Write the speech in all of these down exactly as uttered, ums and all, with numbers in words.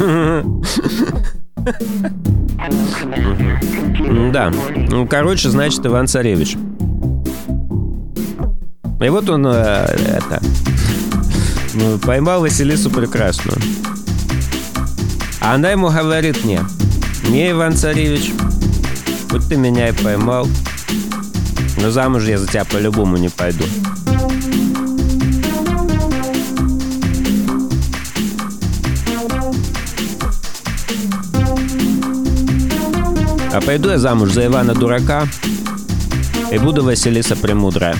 Да, ну, короче, значит, Иван-Царевич. И вот он э, это, ну, поймал Василису Прекрасную. А она ему говорит: не, не, Иван-Царевич, хоть ты меня и поймал, но замуж я за тебя по-любому не пойду. А пойду я замуж за Ивана Дурака и буду Василиса Премудрая.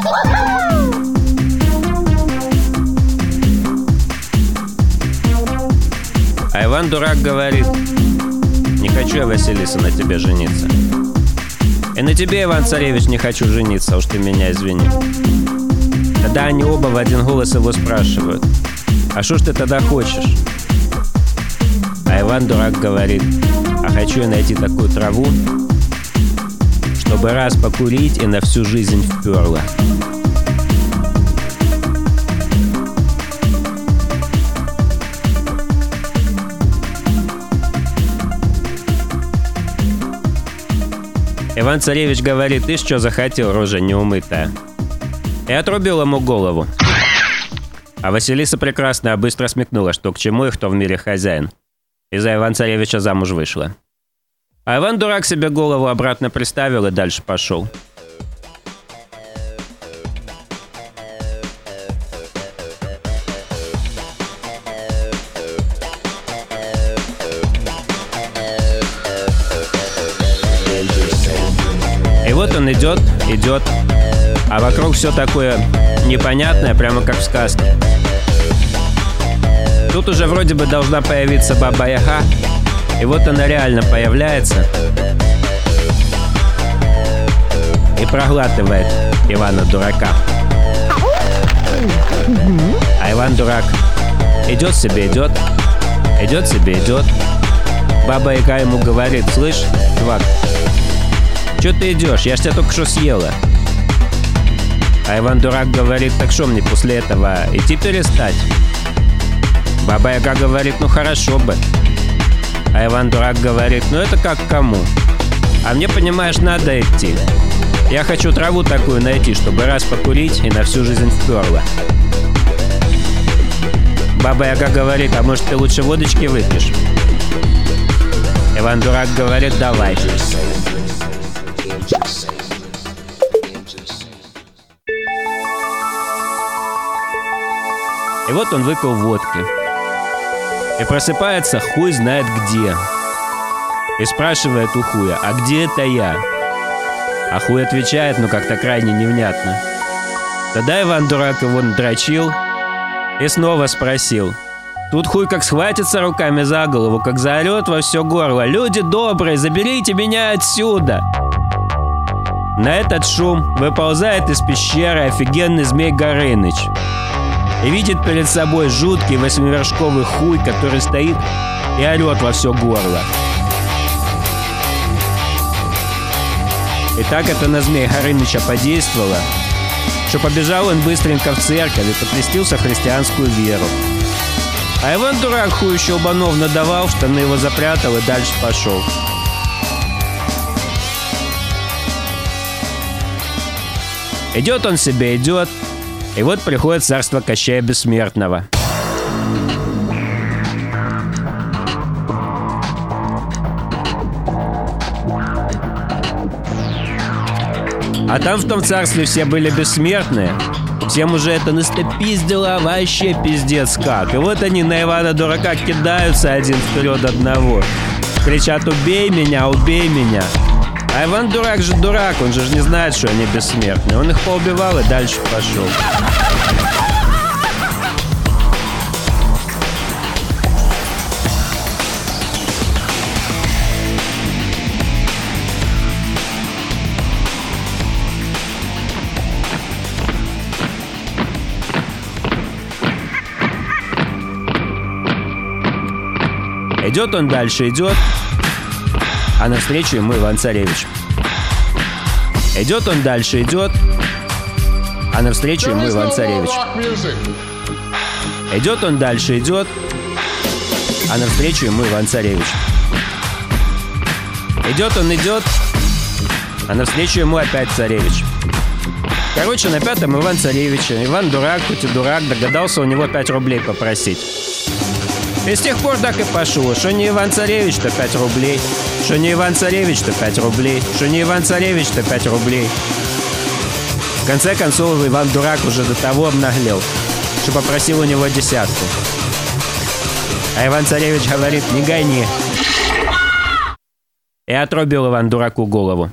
А Иван Дурак говорит: не хочу я, Василиса, на тебе жениться. И на тебе, Иван-Царевич, не хочу жениться, уж ты меня извини. Тогда они оба в один голос его спрашивают: а что ж ты тогда хочешь? А Иван Дурак говорит: а хочу я найти такую траву, чтобы раз покурить и на всю жизнь вперло. Иван-Царевич говорит: ты что захотел, рожа неумытая? И отрубил ему голову. А Василиса Прекрасная быстро смекнула, что к чему и кто в мире хозяин. И за Иван-Царевича замуж вышла. А Иван-Дурак себе голову обратно приставил и дальше пошел. И вот он идет, идет, а вокруг все такое непонятное, прямо как в сказке. Тут уже вроде бы должна появиться Баба-Яга, и вот она реально появляется и проглатывает Ивана Дурака. А Иван-Дурак идет себе, идет, идет себе, идет. Баба-Яга ему говорит: слышь, чувак, чё ты идешь? Я ж тебя только что съела. А Иван-Дурак говорит: так что мне после этого идти перестать? Баба-Яга говорит: ну хорошо бы. А Иван-Дурак говорит: ну это как кому? А мне, понимаешь, надо идти. Я хочу траву такую найти, чтобы раз покурить и на всю жизнь вперло. Баба-Яга говорит: а может ты лучше водочки выпьешь? Иван-Дурак говорит: давай. И вот он выпил водки. И просыпается хуй знает где. И спрашивает у хуя: а где это я? А хуй отвечает, ну как-то крайне невнятно. Тогда Иван-Дурак его надрочил и снова спросил. Тут хуй как схватится руками за голову, как заорет во все горло: люди добрые, заберите меня отсюда! На этот шум выползает из пещеры офигенный Змей Горыныч. И видит перед собой жуткий восьмивершковый хуй, который стоит и орет во все горло. И так это на Змея Горыныча подействовало, что побежал он быстренько в церковь и покрестился в христианскую веру. А Иван-Дурак хую щелбанов надавал, штаны его запрятал и дальше пошел. Идет он себе, идет. И вот приходит царство Кощея Бессмертного. А там в том царстве все были бессмертные. Всем уже это настопиздило вообще пиздец как. И вот они на Ивана Дурака кидаются один вперед одного. Кричат: убей меня, убей меня. А Иван Дурак же дурак, он же не знает, что они бессмертные. Он их поубивал и дальше пошел. Идет он дальше, идет, а навстречу ему Иван-Царевич. Идет он дальше, идет, а навстречу ему Иван-Царевич. Идет он дальше, идет, а навстречу ему Иван-Царевич. Идет он, идет, а навстречу ему опять царевич. Короче, на пятом Иван-Царевича. Иван дурак, хоть и дурак, догадался у него пять рублей попросить. И с тех пор так и пошло. Что не Иван-Царевич, то пять рублей. Что не Иван-Царевич, то пять рублей. Что не Иван-Царевич, то пять рублей. В конце концов, Иван-дурак уже до того обнаглел, что попросил у него десятку. А Иван-Царевич говорит: не гони. И отрубил Иван-дураку голову.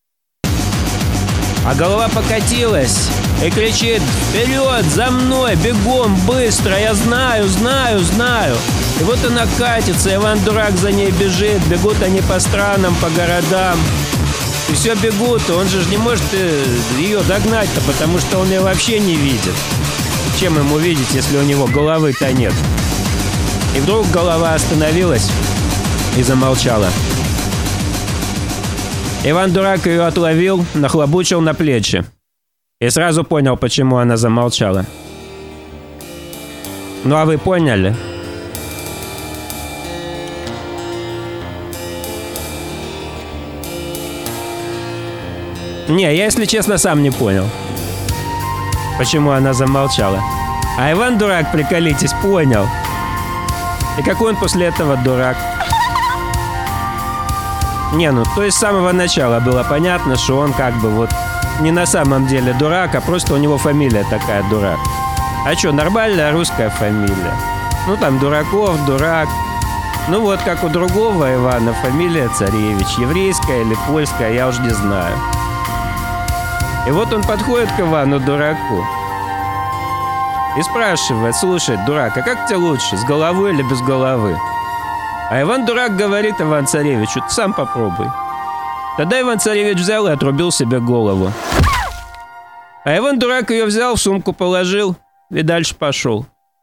А голова покатилась и кричит: вперед, за мной, бегом, быстро, я знаю, знаю, знаю. И вот она катится, Иван-дурак за ней бежит, бегут они по странам, по городам. И все бегут, он же не может ее догнать-то, потому что он ее вообще не видит. Чем ему видеть, если у него головы-то нет? И вдруг голова остановилась и замолчала. Иван-дурак ее отловил, нахлобучил на плечи. И сразу понял, почему она замолчала. Ну а вы поняли? Не, я, если честно, сам не понял, почему она замолчала. А Иван-дурак, приколитесь, понял. И какой он после этого дурак? Не, ну, то есть с самого начала было понятно, что он как бы вот не на самом деле дурак, а просто у него фамилия такая дурак. А что, нормальная русская фамилия? Ну, там Дураков, дурак. Ну, вот как у другого Ивана фамилия Царевич. Еврейская или польская, я уж не знаю. И вот он подходит к Ивану-дураку и спрашивает: слушай, дурак, а как тебе лучше, с головой или без головы? А Иван-дурак говорит Иван-Царевичу: ты сам попробуй. Тогда Иван-Царевич взял и отрубил себе голову. А Иван-дурак ее взял, в сумку положил и дальше пошел.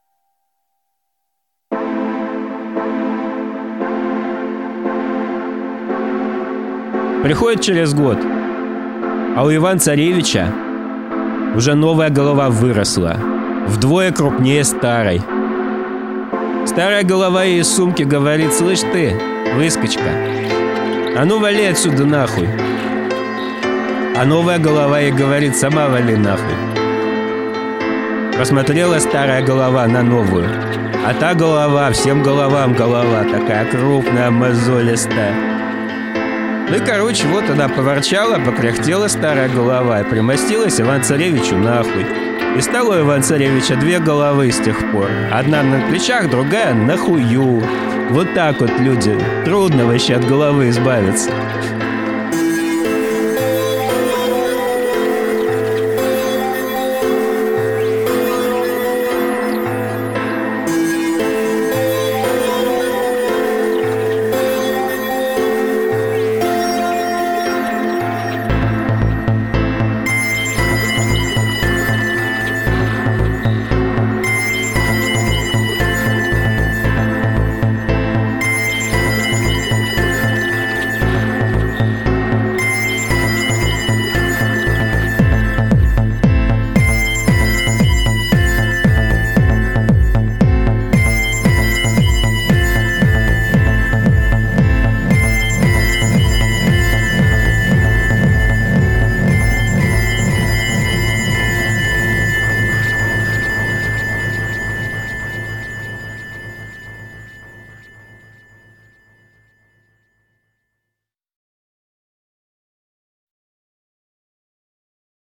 Приходит через год, а у Ивана-Царевича уже новая голова выросла, вдвое крупнее старой. Старая голова ей из сумки говорит: слышь ты, выскочка, а ну вали отсюда нахуй. А новая голова ей говорит: сама вали нахуй. Посмотрела старая голова на новую, а та голова, всем головам голова, такая крупная, мозолистая. Ну и, короче, вот она поворчала, покряхтела старая голова и примостилась Иван-Царевичу нахуй. И стало у Иван-Царевича две головы с тех пор. Одна на плечах, другая на хую. Вот так вот, люди. Трудно вообще от головы избавиться.